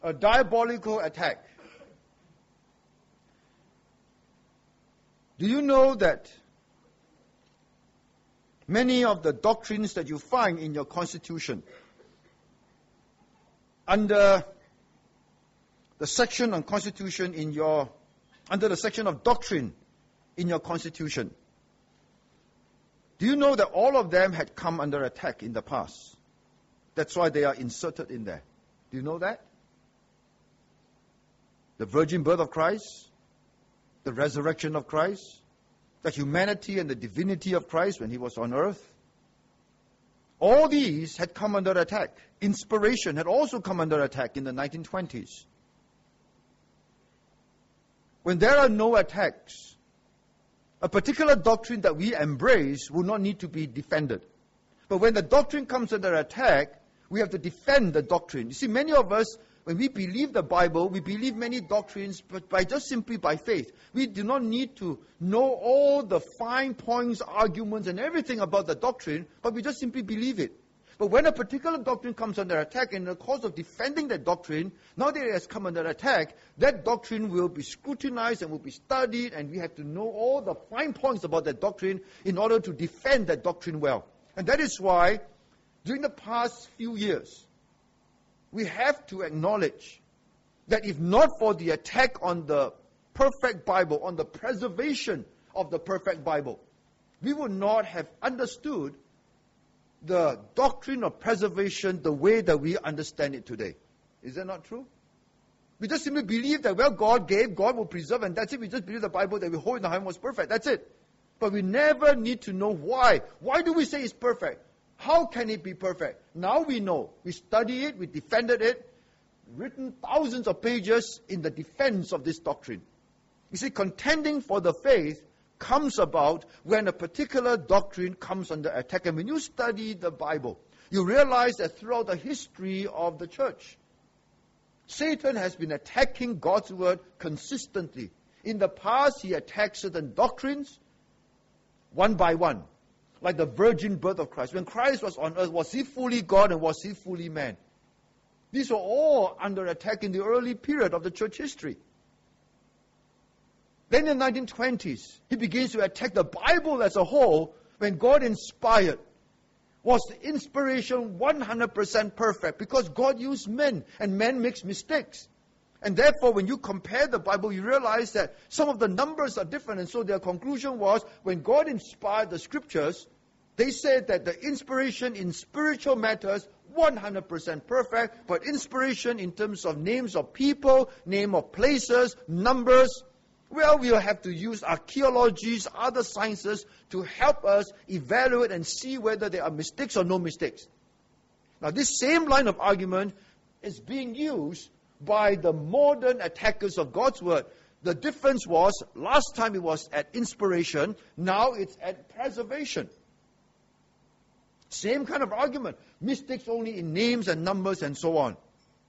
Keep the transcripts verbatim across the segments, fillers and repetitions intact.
a diabolical attack. Do you know that many of the doctrines that you find in your constitution, under the section on constitution in your, under the section of doctrine in your constitution, do you know that all of them had come under attack in the past? That's why they are inserted in there. Do you know that? The virgin birth of Christ, the resurrection of Christ, the humanity and the divinity of Christ when he was on earth. All these had come under attack. Inspiration had also come under attack in the nineteen twenties. When there are no attacks, a particular doctrine that we embrace will not need to be defended. But when the doctrine comes under attack, we have to defend the doctrine. You see, many of us, when we believe the Bible, we believe many doctrines but by just simply by faith. We do not need to know all the fine points, arguments, and everything about the doctrine, but we just simply believe it. But when a particular doctrine comes under attack, in the course of defending that doctrine, now that it has come under attack, that doctrine will be scrutinized and will be studied, and we have to know all the fine points about that doctrine in order to defend that doctrine well. And that is why, during the past few years, we have to acknowledge that if not for the attack on the perfect Bible, on the preservation of the perfect Bible, we would not have understood the doctrine of preservation the way that we understand it today. Is that not true? We just simply believe that, well, God gave, God will preserve, and that's it. We just believe the Bible that we hold in the hand was perfect. That's it. But we never need to know why. Why do we say it's perfect? How can it be perfect? Now we know. We study it, we defended it, written thousands of pages in the defense of this doctrine. You see, contending for the faith comes about when a particular doctrine comes under attack. And when you study the Bible, you realize that throughout the history of the church, Satan has been attacking God's word consistently. In the past, he attacked certain doctrines one by one. Like the virgin birth of Christ. When Christ was on earth, was he fully God and was he fully man? These were all under attack in the early period of the church history. Then in the nineteen twenties, he begins to attack the Bible as a whole when God inspired. Was the inspiration one hundred percent perfect? Because God used men and men makes mistakes. And therefore, when you compare the Bible, you realize that some of the numbers are different. And so their conclusion was, when God inspired the scriptures, they said that the inspiration in spiritual matters, one hundred percent perfect, but inspiration in terms of names of people, name of places, numbers, well, we'll have to use archaeologies, other sciences to help us evaluate and see whether there are mistakes or no mistakes. Now, this same line of argument is being used by the modern attackers of God's word. The difference was, last time it was at inspiration, now it's at preservation. Same kind of argument. Mistakes only in names and numbers and so on.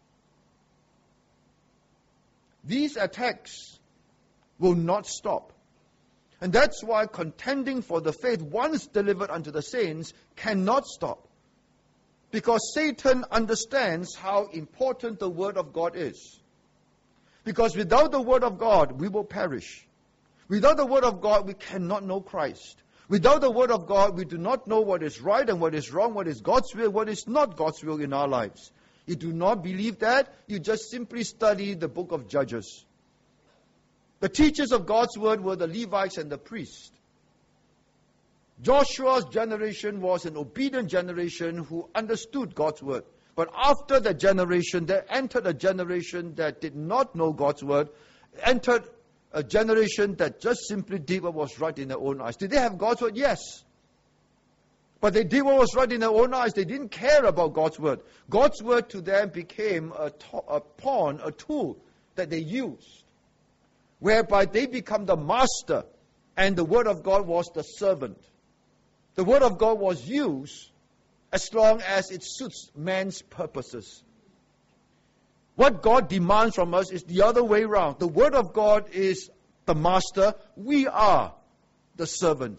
These attacks will not stop. And that's why contending for the faith once delivered unto the saints cannot stop. Because Satan understands how important the Word of God is. Because without the Word of God, we will perish. Without the Word of God, we cannot know Christ. Without the Word of God, we do not know what is right and what is wrong, what is God's will, what is not God's will in our lives. You do not believe that, you just simply study the book of Judges. The teachers of God's Word were the Levites and the priests. Joshua's generation was an obedient generation who understood God's word. But after that generation, there entered a generation that did not know God's word, entered a generation that just simply did what was right in their own eyes. Did they have God's word? Yes. But they did what was right in their own eyes. They didn't care about God's word. God's word to them became a, to- a pawn, a tool that they used, whereby they become the master and the word of God was the servant. The Word of God was used as long as it suits man's purposes. What God demands from us is the other way around. The Word of God is the master. We are the servant.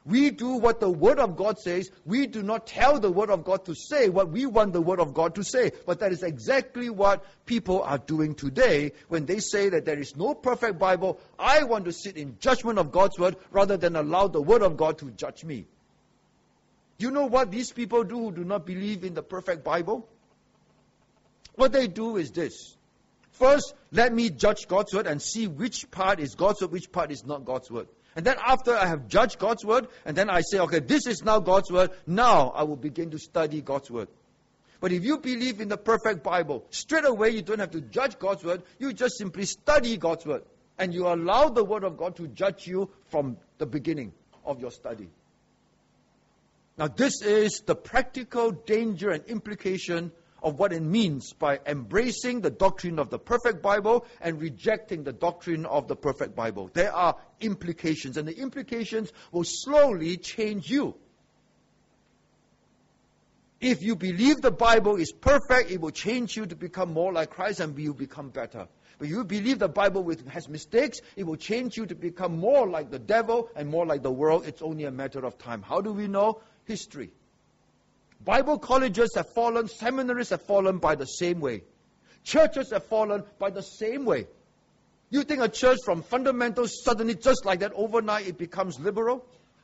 We do what the Word of God says. We do not tell the Word of God to say what we want the Word of God to say. But that is exactly what people are doing today when they say that there is no perfect Bible. I want to sit in judgment of God's Word rather than allow the Word of God to judge me. Do you know what these people do who do not believe in the perfect Bible? What they do is this. First, let me judge God's Word and see which part is God's Word, which part is not God's Word. And then after I have judged God's Word, and then I say, okay, this is now God's Word, now I will begin to study God's Word. But if you believe in the perfect Bible, straight away you don't have to judge God's Word, you just simply study God's Word. And you allow the Word of God to judge you from the beginning of your study. Now this is the practical danger and implication of what it means by embracing the doctrine of the perfect Bible and rejecting the doctrine of the perfect Bible. There are implications, and the implications will slowly change you. If you believe the Bible is perfect, it will change you to become more like Christ and you become better. But if you believe the Bible with, has mistakes, it will change you to become more like the devil and more like the world. It's only a matter of time. How do we know? History. Bible colleges have fallen, seminaries have fallen by the same way. Churches have fallen by the same way. You think a church from fundamentals suddenly, just like that, overnight it becomes liberal?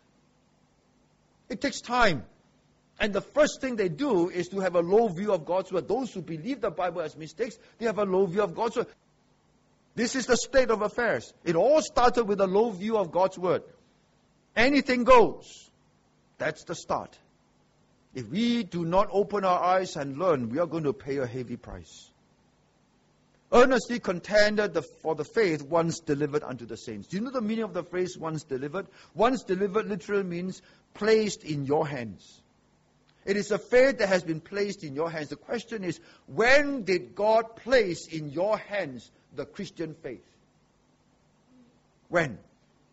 It takes time. And the first thing they do is to have a low view of God's Word. Those who believe the Bible has mistakes, they have a low view of God's Word. This is the state of affairs. It all started with a low view of God's Word. Anything goes. That's the start. If we do not open our eyes and learn, we are going to pay a heavy price. Earnestly contended the, for the faith once delivered unto the saints. Do you know the meaning of the phrase once delivered? Once delivered literally means placed in your hands. It is a faith that has been placed in your hands. The question is, when did God place in your hands the Christian faith? When?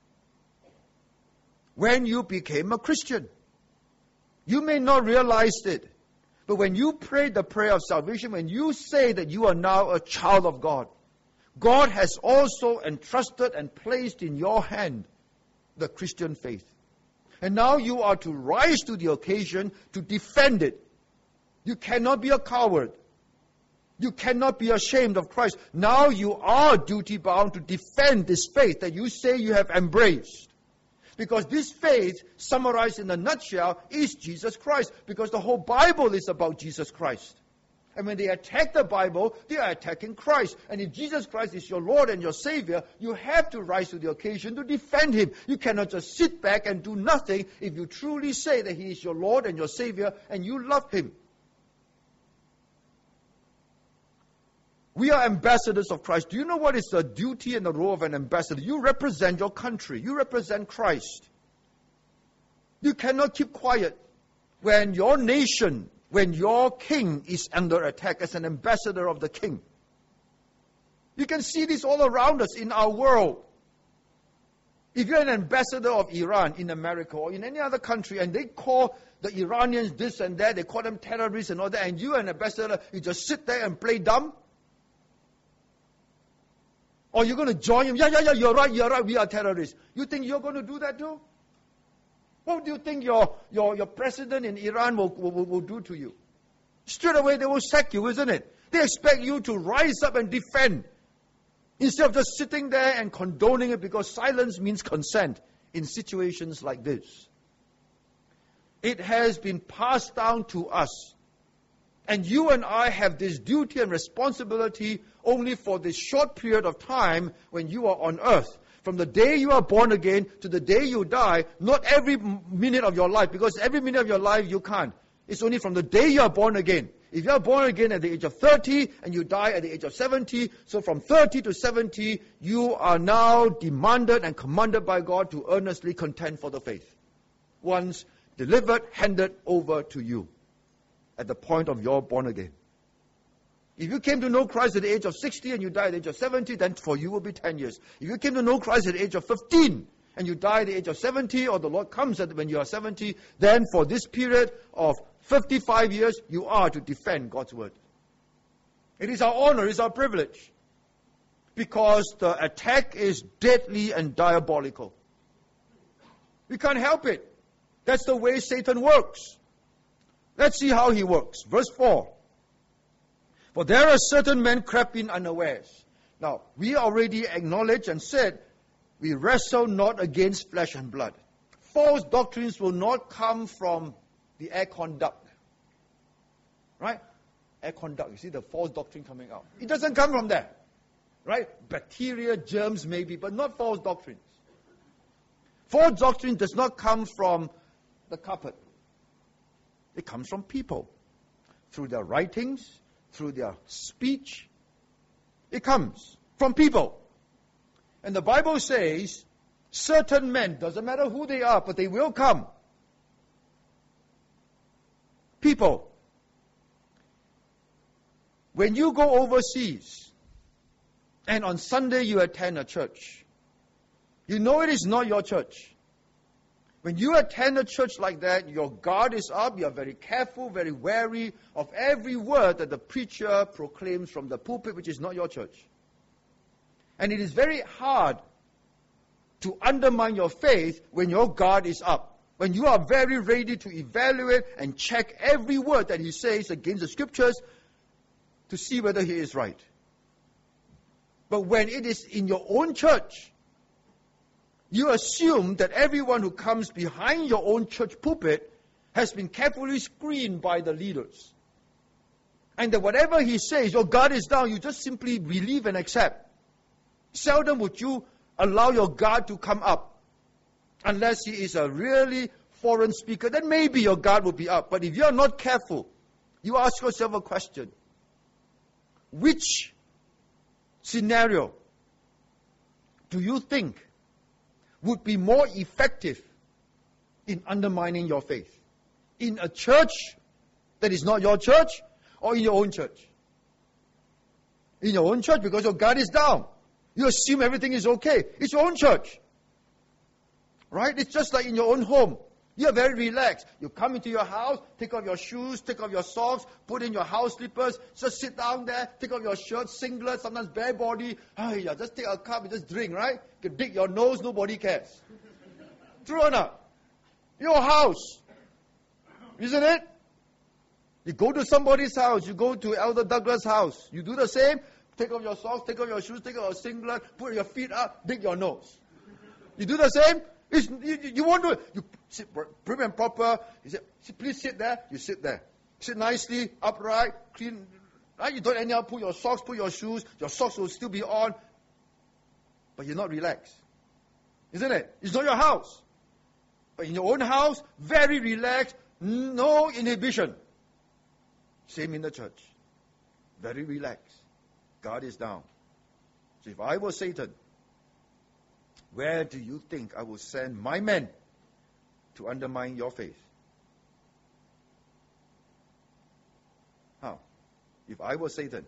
When you became a Christian. You may not realize it, but when you pray the prayer of salvation, when you say that you are now a child of God, God has also entrusted and placed in your hand the Christian faith. And now you are to rise to the occasion to defend it. You cannot be a coward. You cannot be ashamed of Christ. Now you are duty bound to defend this faith that you say you have embraced. Because this faith, summarized in a nutshell, is Jesus Christ. Because the whole Bible is about Jesus Christ. And when they attack the Bible, they are attacking Christ. And if Jesus Christ is your Lord and your Savior, you have to rise to the occasion to defend Him. You cannot just sit back and do nothing if you truly say that He is your Lord and your Savior and you love Him. We are ambassadors of Christ. Do you know what is the duty and the role of an ambassador? You represent your country. You represent Christ. You cannot keep quiet when your nation, when your king is under attack as an ambassador of the king. You can see this all around us in our world. If you're an ambassador of Iran in America or in any other country and they call the Iranians this and that, they call them terrorists and all that, and you an ambassador, you just sit there and play dumb? Or you're going to join him? Yeah, yeah, yeah, you're right, you're right, we are terrorists. You think you're going to do that too? What do you think your, your, your president in Iran will, will, will do to you? Straight away they will sack you, isn't it? They expect you to rise up and defend. Instead of just sitting there and condoning it, because silence means consent in situations like this. It has been passed down to us. And you and I have this duty and responsibility only for this short period of time when you are on earth. From the day you are born again to the day you die, not every minute of your life, because every minute of your life you can't. It's only from the day you are born again. If you are born again at the age of thirty and you die at the age of seventy, so from thirty to seventy, you are now demanded and commanded by God to earnestly contend for the faith. Once delivered, handed over to you at the point of your born again. If you came to know Christ at the age of sixty and you died at the age of seventy, then for you will be ten years. If you came to know Christ at the age of fifteen and you die at the age of seventy, or the Lord comes at when you are seventy, then for this period of fifty-five years, you are to defend God's word. It is our honor, it is our privilege. Because the attack is deadly and diabolical. We can't help it. That's the way Satan works. Let's see how he works. Verse four. For there are certain men crept in unawares. Now, we already acknowledged and said, we wrestle not against flesh and blood. False doctrines will not come from the air conduct. Right? Air conduct. You see the false doctrine coming out. It doesn't come from there. Right? Bacteria, germs maybe, but not false doctrines. False doctrine does not come from the carpet. It comes from people. Through their writings, through their speech. It comes from people. And the Bible says, certain men, doesn't matter who they are, but they will come. People. When you go overseas, and on Sunday you attend a church, you know it is not your church. When you attend a church like that, your guard is up, you are very careful, very wary of every word that the preacher proclaims from the pulpit, which is not your church. And it is very hard to undermine your faith when your guard is up. When you are very ready to evaluate and check every word that he says against the scriptures to see whether he is right. But when it is in your own church, you assume that everyone who comes behind your own church pulpit has been carefully screened by the leaders. And that whatever he says, your guard is down, you just simply believe and accept. Seldom would you allow your guard to come up. Unless he is a really foreign speaker, then maybe your guard will be up. But if you are not careful, you ask yourself a question. Which scenario do you think would be more effective in undermining your faith? In a church that is not your church, or in your own church? In your own church, because your guard is down. You assume everything is okay. It's your own church. Right? It's just like in your own home. You are very relaxed. You come into your house, take off your shoes, take off your socks, put in your house slippers, just sit down there, take off your shirt, singlet, sometimes bare body. Oh, yeah, just take a cup and just drink, right? You can dig your nose, nobody cares. True or not? Your house. Isn't it? You go to somebody's house, you go to Elder Douglas' house. You do the same. Take off your socks, take off your shoes, take off your singlet, put your feet up, dig your nose. You do the same? It's, you, you won't do it. You sit prim and proper. You say, please sit there. You sit there. Sit nicely, upright, clean. Right? You don't anyhow put your socks, put your shoes. Your socks will still be on. But you're not relaxed. Isn't it? It's not your house. But in your own house, very relaxed, no inhibition. Same in the church. Very relaxed. God is down. So if I were Satan, where do you think I will send my men to undermine your faith? How? If I were Satan,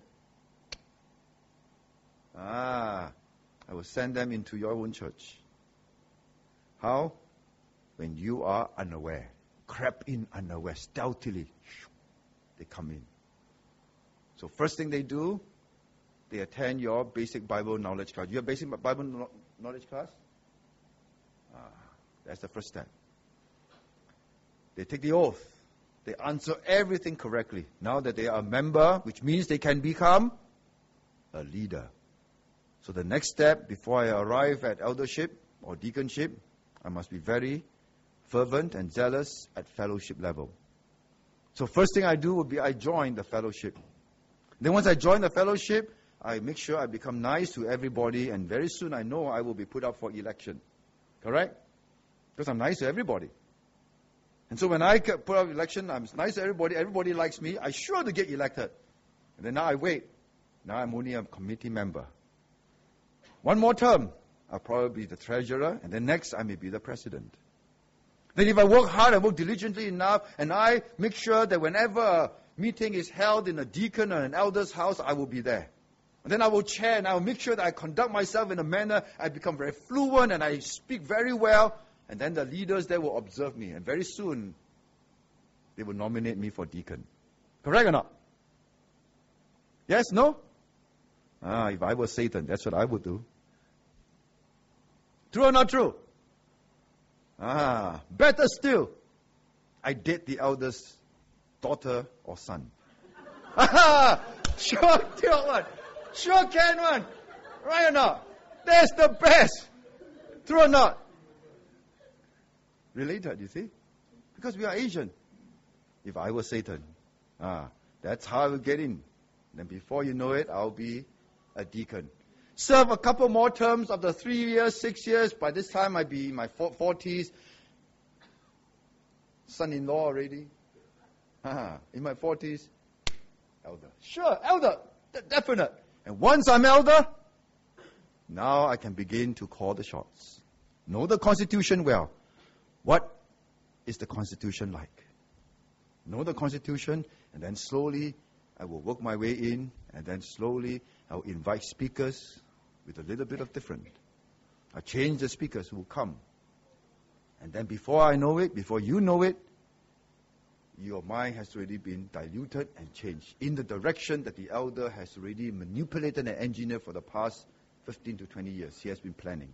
ah, I will send them into your own church. How? When you are unaware. Crept in unaware, stealthily. They come in. So first thing they do, they attend your basic Bible knowledge class. You have basic Bible no- knowledge class? Ah, that's the first step. They take the oath. They answer everything correctly. Now that they are a member, which means they can become a leader. So the next step, before I arrive at eldership or deaconship, I must be very fervent and zealous at fellowship level. So first thing I do would be I join the fellowship. Then once I join the fellowship, I make sure I become nice to everybody, and very soon I know I will be put up for election. Correct? Because I'm nice to everybody. And so when I put up election, I'm nice to everybody, everybody likes me, I'm sure to get elected. And then now I wait. Now I'm only a committee member. One more term, I'll probably be the treasurer, and then next I may be the president. Then if I work hard and work diligently enough, and I make sure that whenever a meeting is held in a deacon or an elder's house, I will be there. And then I will chair, and I will make sure that I conduct myself in a manner, I become very fluent, and I speak very well, and then the leaders there will observe me, and very soon, they will nominate me for deacon. Correct or not? Yes? No? Ah, if I were Satan, that's what I would do. True or not true? Ah, better still, I date the eldest daughter or son. Aha! Sure, tell one. Sure can one. Right or not? That's the best. True or not? Related, you see? Because we are Asian. If I were Satan, ah, that's how I will get in. Then before you know it, I'll be a deacon. Serve a couple more terms of the three years, six years. By this time, I'd be in my forties. Son-in-law already. Ah, in my forties, elder. Sure, elder. D- definite. And once I'm elder, now I can begin to call the shots. Know the Constitution well. What is the Constitution like? Know the Constitution, and then slowly I will work my way in, and then slowly I will invite speakers with a little bit of different. I change the speakers who will come. And then before I know it, before you know it, your mind has already been diluted and changed in the direction that the elder has already manipulated and engineered for the past fifteen to twenty years. He has been planning.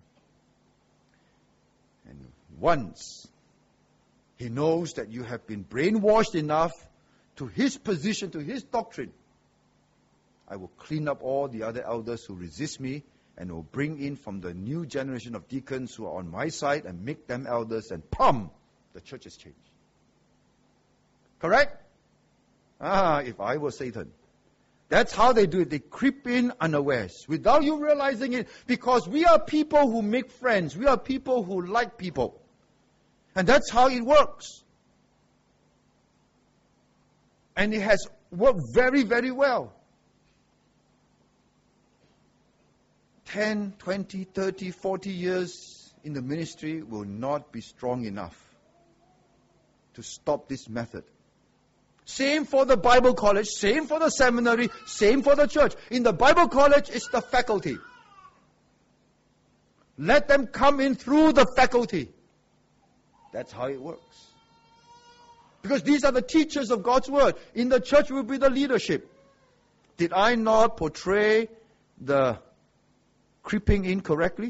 And once he knows that you have been brainwashed enough to his position, to his doctrine, I will clean up all the other elders who resist me and will bring in from the new generation of deacons who are on my side and make them elders, and pum, the church has changed. Correct? Ah, if I were Satan. That's how they do it. They creep in unawares without you realizing it, because we are people who make friends. We are people who like people. And that's how it works. And it has worked very, very well. ten, twenty, thirty, forty years in the ministry will not be strong enough to stop this method. Same for the Bible college, same for the seminary, same for the church. In the Bible college, it's the faculty. Let them come in through the faculty. That's how it works. Because these are the teachers of God's word. In the church will be the leadership. Did I not portray the creeping in correctly?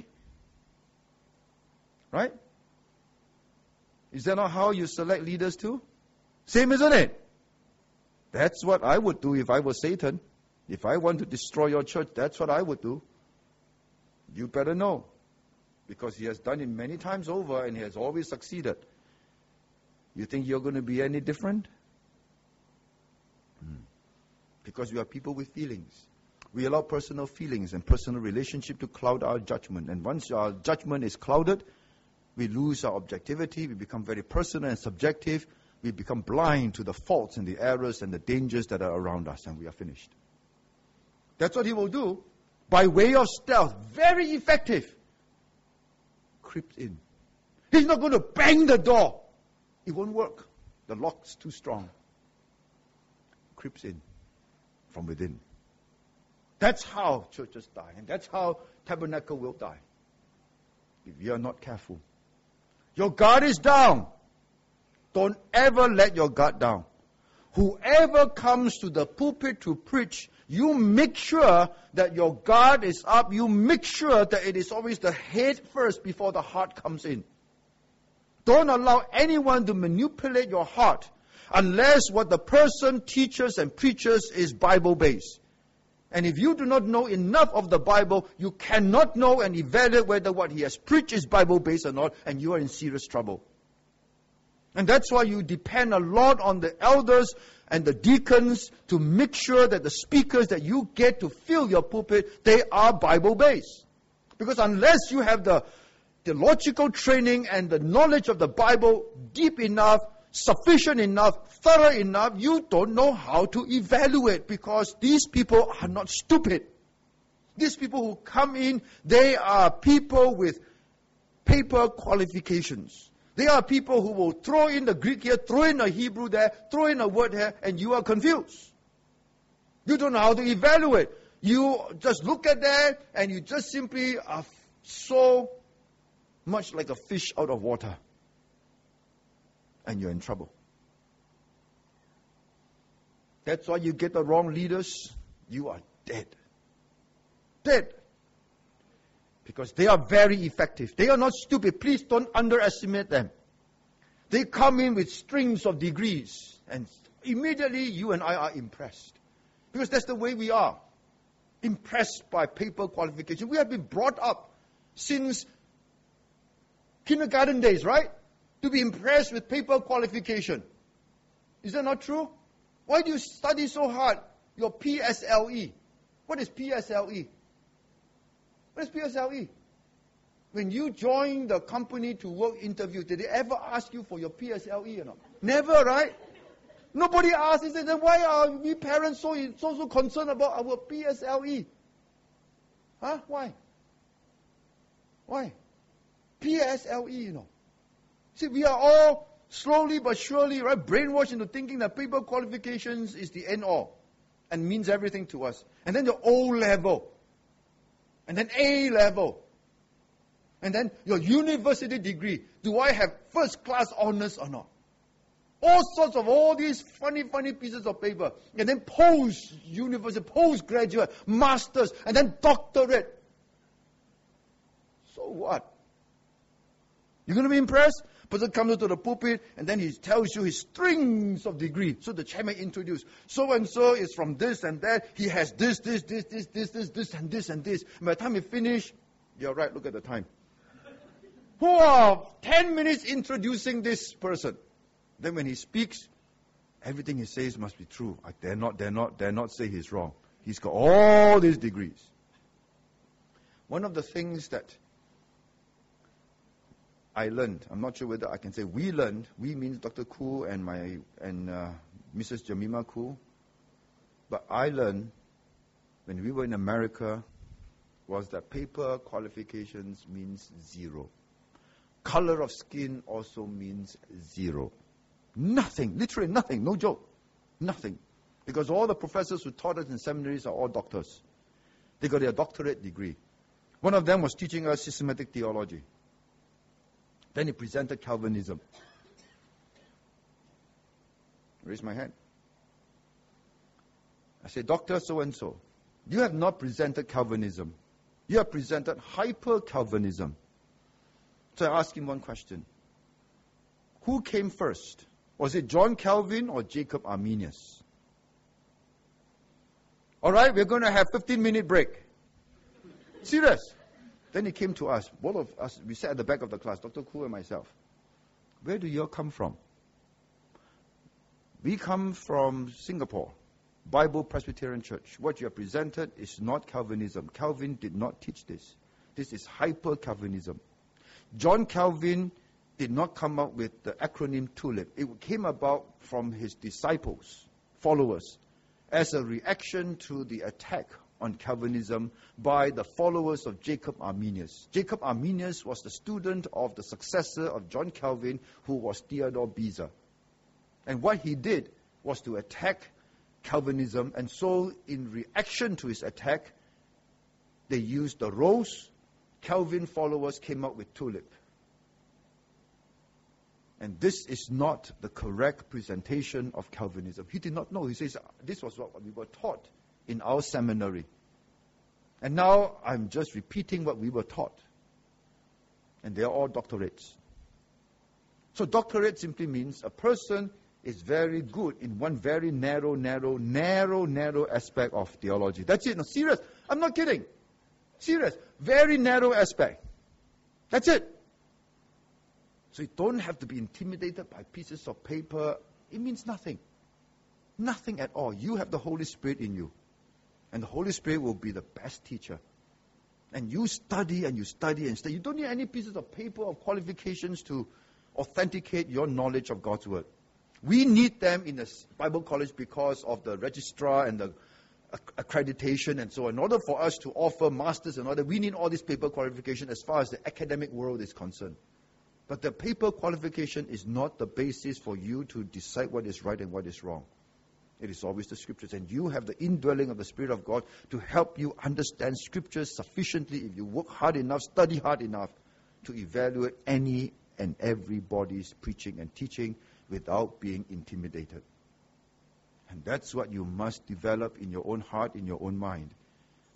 Right? Is that not how you select leaders too? Same, isn't it? That's what I would do if I was Satan. If I want to destroy your church, that's what I would do. You better know. Because he has done it many times over and he has always succeeded. You think you're going to be any different? Hmm. Because we are people with feelings. We allow personal feelings and personal relationship to cloud our judgment. And once our judgment is clouded, we lose our objectivity. We become very personal and subjective. We become blind to the faults and the errors and the dangers that are around us, and we are finished. That's what he will do. By way of stealth, very effective. Creeps in. He's not going to bang the door. It won't work. The lock's too strong. Creeps in from within. That's how churches die, and that's how Tabernacle will die. If you are not careful. Your guard is down. Don't ever let your guard down. Whoever comes to the pulpit to preach, you make sure that your guard is up. You make sure that it is always the head first before the heart comes in. Don't allow anyone to manipulate your heart unless what the person teaches and preaches is Bible-based. And if you do not know enough of the Bible, you cannot know and evaluate whether what he has preached is Bible-based or not, and you are in serious trouble. And that's why you depend a lot on the elders and the deacons to make sure that the speakers that you get to fill your pulpit, they are Bible-based. Because unless you have the theological training and the knowledge of the Bible deep enough, sufficient enough, thorough enough, you don't know how to evaluate, because these people are not stupid. These people who come in, they are people with paper qualifications. They are people who will throw in the Greek here, throw in a Hebrew there, throw in a word here, and you are confused. You don't know how to evaluate. You just look at that, and you just simply are so much like a fish out of water. And you're in trouble. That's why you get the wrong leaders, you are dead. Dead. Because they are very effective. They are not stupid. Please don't underestimate them. They come in with strings of degrees, and immediately you and I are impressed. Because that's the way we are. Impressed by paper qualification. We have been brought up since kindergarten days, right? To be impressed with paper qualification. Is that not true? Why do you study so hard? Your P S L E. What is P S L E? What is P S L E? When you join the company to work interview, did they ever ask you for your P S L E or not? Never, right? Nobody asked. They said, then why are we parents so, so, so concerned about our P S L E? Huh? Why? Why? P S L E, you know. See, we are all slowly but surely, right, brainwashed into thinking that paper qualifications is the end all and means everything to us. And then the O level. And then A level. And then your university degree. Do I have first class honors or not? All sorts of all these funny, funny pieces of paper. And then post-university, postgraduate, masters, and then doctorate. So what? You're going to be impressed? Person comes to the pulpit, and then he tells you his strings of degree. So the chairman introduced, so-and-so is from this and that. He has this, this, this, this, this, this, this, and this, and this. And by the time he finished, you're right, look at the time. Who are ten minutes introducing this person? Then when he speaks, everything he says must be true. I dare not, dare not, dare not say he's wrong. He's got all these degrees. One of the things that I learned, I'm not sure whether I can say we learned, we means Doctor Koo and my and uh, Missus Jemima Koo, but I learned when we were in America was that paper qualifications means zero. Color of skin also means zero. Nothing, literally nothing, no joke, nothing. Because all the professors who taught us in seminaries are all doctors. They got their doctorate degree. One of them was teaching us systematic theology. Then he presented Calvinism. Raise my hand. I said, Doctor so-and-so, you have not presented Calvinism. You have presented hyper-Calvinism. So I asked him one question. Who came first? Was it John Calvin or Jacob Arminius? All right, we're going to have fifteen minute break. Serious. Then he came to us. Both of us, we sat at the back of the class, Doctor Koo and myself. Where do you all come from? We come from Singapore, Bible Presbyterian Church. What you have presented is not Calvinism. Calvin did not teach this. This is hyper-Calvinism. John Calvin did not come up with the acronym TULIP. It came about from his disciples, followers, as a reaction to the attack on Calvinism by the followers of Jacob Arminius. Jacob Arminius was the student of the successor of John Calvin, who was Theodore Beza. And what he did was to attack Calvinism, and so in reaction to his attack, they used the rose. Calvin followers came up with tulip. And this is not the correct presentation of Calvinism. He did not know. He says, this was what we were taught in our seminary. And now I'm just repeating what we were taught. And they are all doctorates. So doctorate simply means a person is very good in one very narrow, narrow, narrow, narrow aspect of theology. That's it. No, serious. I'm not kidding. Serious. Very narrow aspect. That's it. So you don't have to be intimidated by pieces of paper. It means nothing. Nothing at all. You have the Holy Spirit in you. And the Holy Spirit will be the best teacher. And you study and you study and study. You don't need any pieces of paper or qualifications to authenticate your knowledge of God's Word. We need them in the Bible college because of the registrar and the accreditation and so on. In order for us to offer masters and all that, we need all these paper qualifications as far as the academic world is concerned. But the paper qualification is not the basis for you to decide what is right and what is wrong. It is always the Scriptures. And you have the indwelling of the Spirit of God to help you understand Scriptures sufficiently if you work hard enough, study hard enough to evaluate any and everybody's preaching and teaching without being intimidated. And that's what you must develop in your own heart, in your own mind.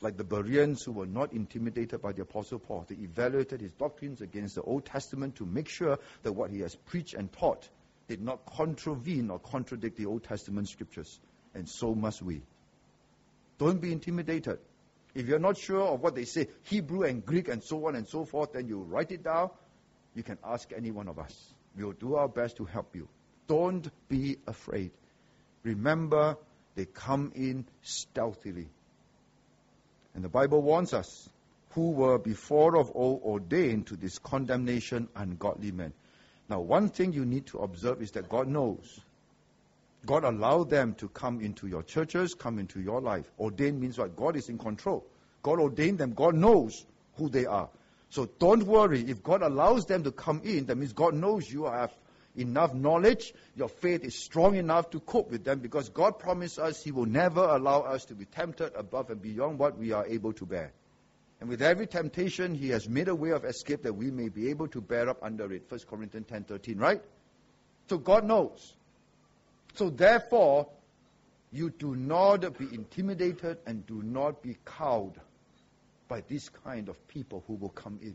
Like the Bereans who were not intimidated by the Apostle Paul. They evaluated his doctrines against the Old Testament to make sure that what he has preached and taught did not contravene or contradict the Old Testament scriptures. And so must we. Don't be intimidated. If you're not sure of what they say, Hebrew and Greek and so on and so forth, then you write it down. You can ask any one of us. We'll do our best to help you. Don't be afraid. Remember, they come in stealthily. And the Bible warns us, who were before of old ordained to this condemnation, ungodly men. Now, one thing you need to observe is that God knows. God allowed them to come into your churches, come into your life. Ordained means what? God is in control. God ordained them. God knows who they are. So don't worry. If God allows them to come in, that means God knows you have enough knowledge. Your faith is strong enough to cope with them, because God promised us He will never allow us to be tempted above and beyond what we are able to bear. And with every temptation, He has made a way of escape that we may be able to bear up under it. First Corinthians ten thirteen, right? So God knows. So therefore, you do not be intimidated and do not be cowed by this kind of people who will come in.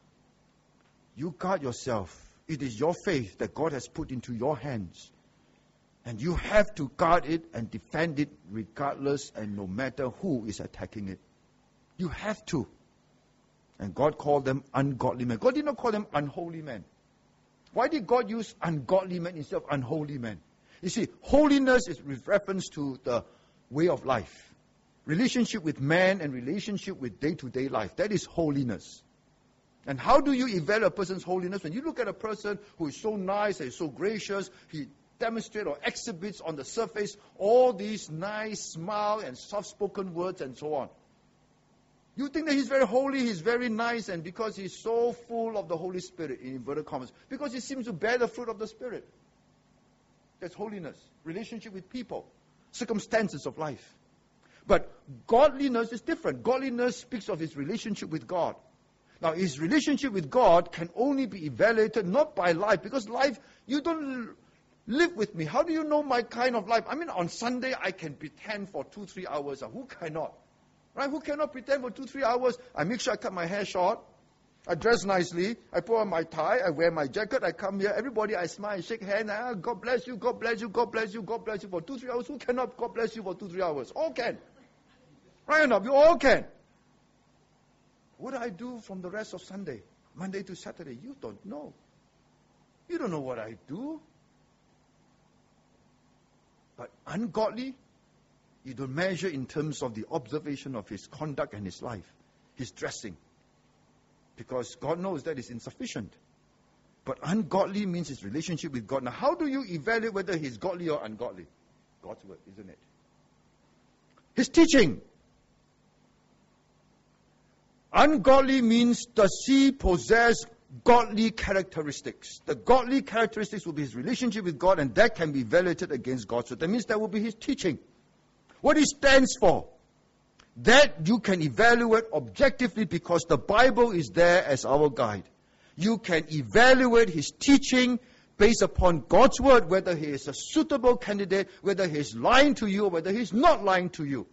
You guard yourself. It is your faith that God has put into your hands. And you have to guard it and defend it regardless and no matter who is attacking it. You have to. And God called them ungodly men. God did not call them unholy men. Why did God use ungodly men instead of unholy men? You see, holiness is with reference to the way of life. Relationship with man and relationship with day-to-day life. That is holiness. And how do you evaluate a person's holiness? When you look at a person who is so nice and so gracious, he demonstrates or exhibits on the surface all these nice smile and soft-spoken words and so on. You think that he's very holy, he's very nice, and because he's so full of the Holy Spirit, in inverted commas, because he seems to bear the fruit of the Spirit. That's holiness. Relationship with people. Circumstances of life. But godliness is different. Godliness speaks of his relationship with God. Now, his relationship with God can only be evaluated not by life, because life, you don't live with me. How do you know my kind of life? I mean, on Sunday, I can pretend for two, three hours. Who cannot? Right? Who cannot pretend for two, three hours? I make sure I cut my hair short. I dress nicely. I put on my tie. I wear my jacket. I come here. Everybody, I smile and shake hands. Ah, God bless you. God bless you. God bless you. God bless you for two, three hours. Who cannot God bless you for two, three hours? All can. Right or not? You all can. What do I do from the rest of Sunday? Monday to Saturday? You don't know. You don't know what I do. But ungodly, you don't measure in terms of the observation of his conduct and his life, his dressing. Because God knows that is insufficient. But ungodly means his relationship with God. Now, how do you evaluate whether he's godly or ungodly? God's word, isn't it? His teaching. Ungodly means, does he possess godly characteristics? The godly characteristics will be his relationship with God, and that can be evaluated against God's word. That means that will be his teaching. What he stands for. That you can evaluate objectively because the Bible is there as our guide. You can evaluate his teaching based upon God's word, whether he is a suitable candidate, whether he is lying to you, or whether he is not lying to you.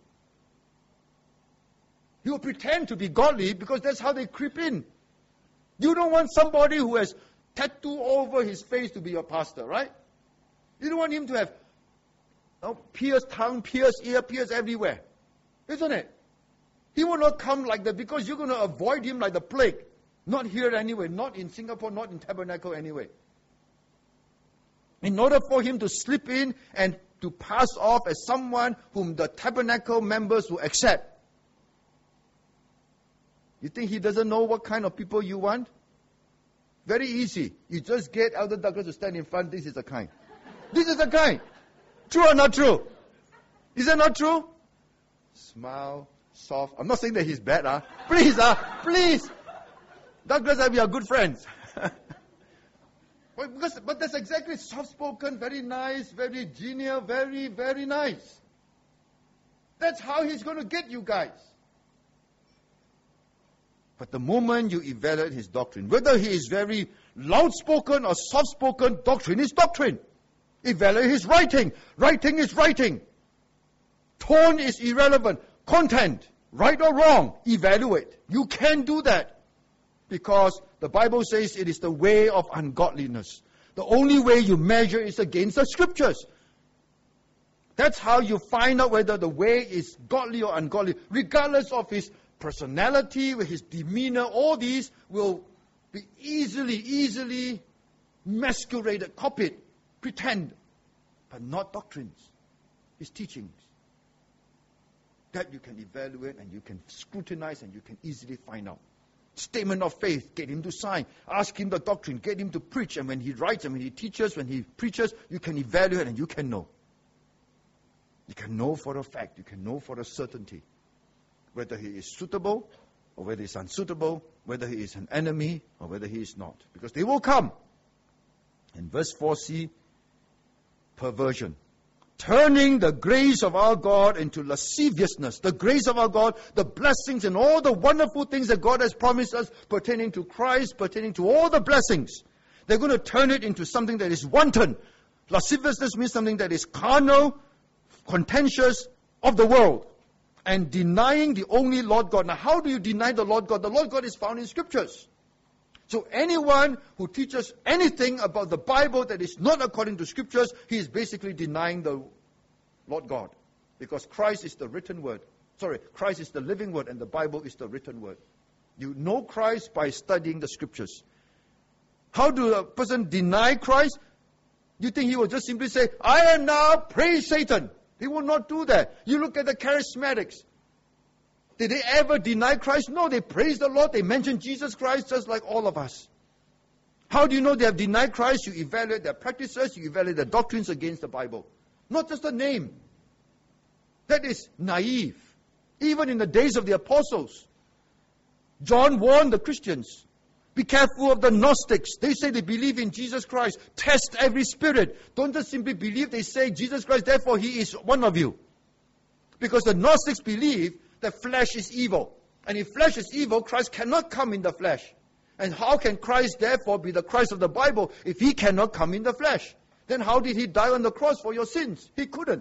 He will pretend to be godly because that's how they creep in. You don't want somebody who has tattoo over his face to be your pastor, right? You don't want him to have oh, pierced tongue, pierced ear, pierced everywhere. Isn't it? He will not come like that because you're going to avoid him like the plague. Not here anyway, not in Singapore, not in Tabernacle anyway. In order for him to slip in and to pass off as someone whom the Tabernacle members will accept. You think he doesn't know what kind of people you want? Very easy. You just get Elder Douglas to stand in front. This is the kind. This is the kind. True or not true? Is that not true? Smile, soft. I'm not saying that he's bad. Huh? Please, huh? please. Douglas and we are good friends. well, because, but that's exactly soft-spoken, very nice, very genial, very, very nice. That's how he's going to get you guys. But the moment you evaluate his doctrine, whether he is very loud-spoken or soft-spoken, doctrine is doctrine. Evaluate his writing. Writing is writing. Tone is irrelevant. Content Right or wrong, evaluate. You can do that. Because the Bible says it is the way of ungodliness. The only way you measure is against the Scriptures. That's how you find out whether the way is godly or ungodly. Regardless of his personality, his demeanor, all these will be easily, easily masqueraded, copied, pretend, but not doctrines. His teachings. That you can evaluate and you can scrutinize and you can easily find out. Statement of faith, get him to sign. Ask him the doctrine, get him to preach. And when he writes and when he teaches, when he preaches, you can evaluate and you can know. You can know for a fact, you can know for a certainty whether he is suitable or whether he is unsuitable, whether he is an enemy or whether he is not. Because they will come. In verse four c, perversion. Turning the grace of our God into lasciviousness. The grace of our God, the blessings and all the wonderful things that God has promised us pertaining to Christ, pertaining to all the blessings. They're going to turn it into something that is wanton. Lasciviousness means something that is carnal, contentious, of the world. And denying the only Lord God. Now, how do you deny the Lord God? The Lord God is found in Scriptures. So anyone who teaches anything about the Bible that is not according to Scriptures, he is basically denying the Lord God. Because Christ is the written word. Sorry, Christ is the living word and the Bible is the written word. You know Christ by studying the Scriptures. How do a person deny Christ? You think he will just simply say, I am now, praise Satan. He will not do that. You look at the charismatics. Did they ever deny Christ? No, they praise the Lord. They mention Jesus Christ just like all of us. How do you know they have denied Christ? You evaluate their practices, you evaluate their doctrines against the Bible. Not just a name. That is naive. Even in the days of the apostles, John warned the Christians, be careful of the Gnostics. They say they believe in Jesus Christ. Test every spirit. Don't just simply believe. They say Jesus Christ, therefore he is one of you. Because the Gnostics believe that flesh is evil. And if flesh is evil, Christ cannot come in the flesh. And how can Christ therefore be the Christ of the Bible if he cannot come in the flesh? Then how did he die on the cross for your sins? He couldn't.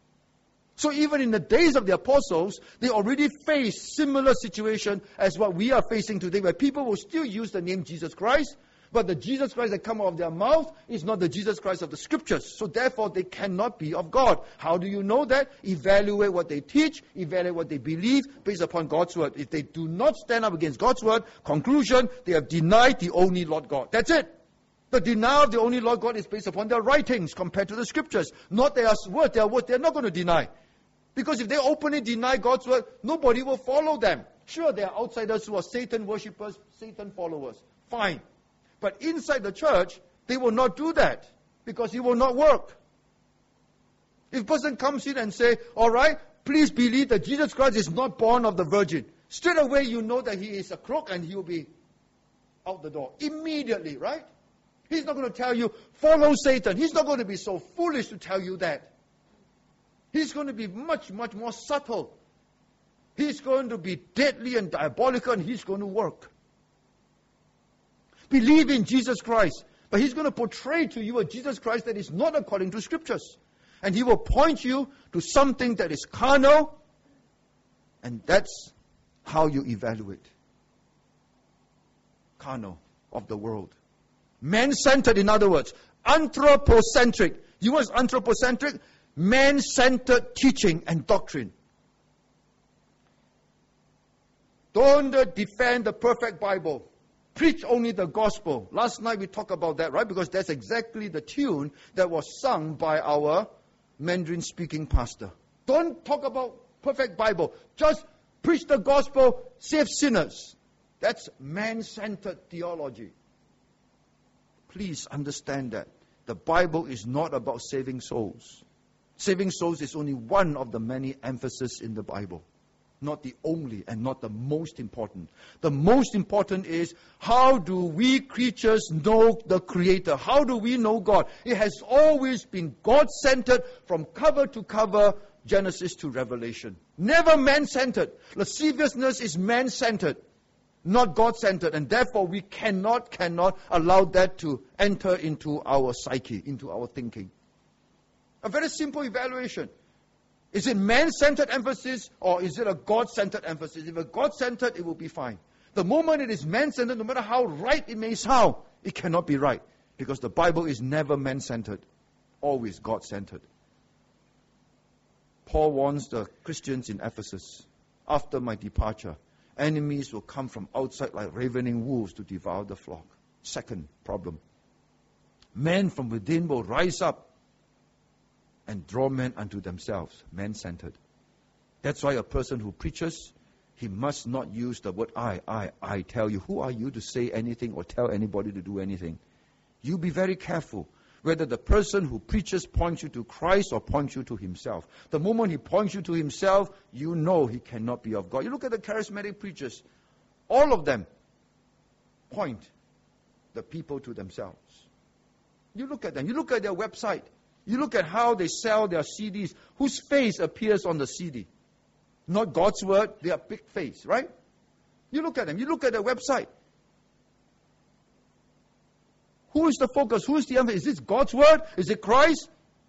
So even in the days of the apostles, they already faced similar situation as what we are facing today, where people will still use the name Jesus Christ, but the Jesus Christ that comes out of their mouth is not the Jesus Christ of the Scriptures. So therefore, they cannot be of God. How do you know that? Evaluate what they teach, evaluate what they believe based upon God's word. If they do not stand up against God's word, conclusion, they have denied the only Lord God. That's it. The denial of the only Lord God is based upon their writings compared to the Scriptures. Not their word, their word, they're not going to deny. Because if they openly deny God's word, nobody will follow them. Sure, there are outsiders who are Satan worshippers, Satan followers. Fine. But inside the church, they will not do that. Because it will not work. If a person comes in and say, all right, please believe that Jesus Christ is not born of the virgin. Straight away you know that he is a crook and he will be out the door. Immediately, right? He's not going to tell you, follow Satan. He's not going to be so foolish to tell you that. He's going to be much, much more subtle. He's going to be deadly and diabolical, and he's going to work. Believe in Jesus Christ, but he's going to portray to you a Jesus Christ that is not according to Scriptures. And he will point you to something that is carnal, and that's how you evaluate. Carnal, of the world. Man-centered, in other words. Anthropocentric. You know what's anthropocentric? Man-centered teaching and doctrine. Don't uh, defend the perfect Bible. Preach only the gospel. Last night we talked about that, right? Because that's exactly the tune that was sung by our Mandarin-speaking pastor. Don't talk about perfect Bible. Just preach the gospel, save sinners. That's man-centered theology. Please understand that. The Bible is not about saving souls. Saving souls is only one of the many emphases in the Bible. Not the only and not the most important. The most important is, how do we creatures know the Creator? How do we know God? It has always been God-centered from cover to cover, Genesis to Revelation. Never man-centered. Lasciviousness is man-centered, not God-centered. And therefore we cannot, cannot allow that to enter into our psyche, into our thinking. A very simple evaluation. Is it man-centered emphasis or is it a God-centered emphasis? If a God-centered, it will be fine. The moment it is man-centered, no matter how right it may sound, it cannot be right. Because the Bible is never man-centered, always God-centered. Paul warns the Christians in Ephesus, after my departure, enemies will come from outside like ravening wolves to devour the flock. Second problem. Men from within will rise up and draw men unto themselves, man-centered. That's why a person who preaches, he must not use the word I, I, I tell you. Who are you to say anything or tell anybody to do anything? You be very careful whether the person who preaches points you to Christ or points you to himself. The moment he points you to himself, you know he cannot be of God. You look at the charismatic preachers, all of them point the people to themselves. You look at them, you look at their website, you look at how they sell their C Ds. Whose face appears on the C D? Not God's word, their big face, right? You look at them, you look at their website. Who is the focus? Who is the emphasis? Is it God's word? Is it Christ?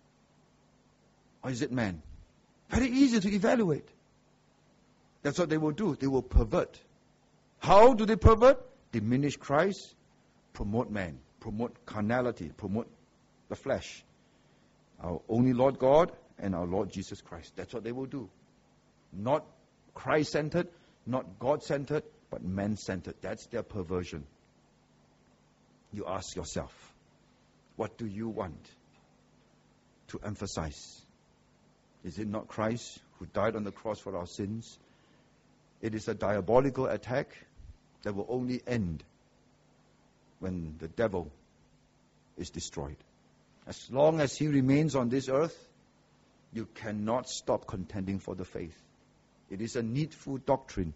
Or is it man? Very easy to evaluate. That's what they will do. They will pervert. How do they pervert? Diminish Christ, promote man, promote carnality, promote the flesh. Our only Lord God and our Lord Jesus Christ. That's what they will do. Not Christ-centered, not God-centered, but man-centered. That's their perversion. You ask yourself, what do you want to emphasize? Is it not Christ who died on the cross for our sins? It is a diabolical attack that will only end when the devil is destroyed. As long as he remains on this earth, you cannot stop contending for the faith. It is a needful doctrine.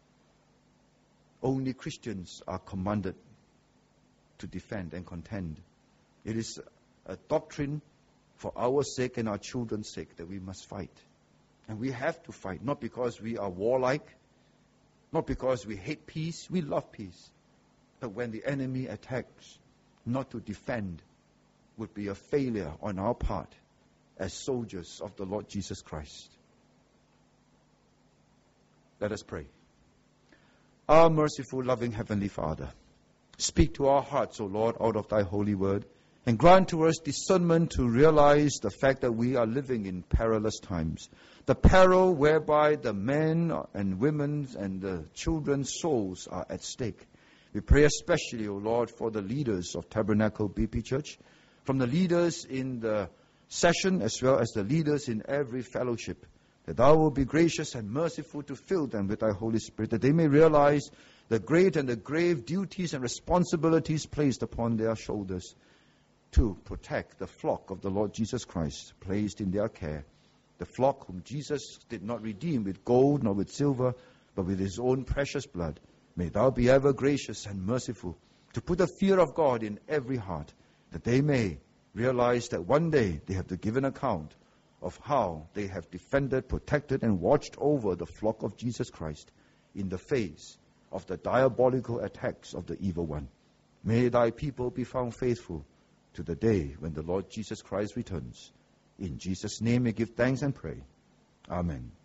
Only Christians are commanded to defend and contend. It is a doctrine for our sake and our children's sake that we must fight. And we have to fight, not because we are warlike, not because we hate peace, we love peace. But when the enemy attacks, not to defend would be a failure on our part as soldiers of the Lord Jesus Christ. Let us pray. Our merciful, loving Heavenly Father, speak to our hearts, O Lord, out of thy holy word, and grant to us discernment to realize the fact that we are living in perilous times. The peril whereby the men and women's and the children's souls are at stake. We pray especially, O Lord, for the leaders of Tabernacle B P Church, from the leaders in the session as well as the leaders in every fellowship, that thou will be gracious and merciful to fill them with thy Holy Spirit, that they may realize the great and the grave duties and responsibilities placed upon their shoulders to protect the flock of the Lord Jesus Christ placed in their care, the flock whom Jesus did not redeem with gold nor with silver, but with his own precious blood. May thou be ever gracious and merciful to put the fear of God in every heart, that they may realize that one day they have to give an account of how they have defended, protected, and watched over the flock of Jesus Christ in the face of the diabolical attacks of the evil one. May thy people be found faithful to the day when the Lord Jesus Christ returns. In Jesus' name we give thanks and pray. Amen.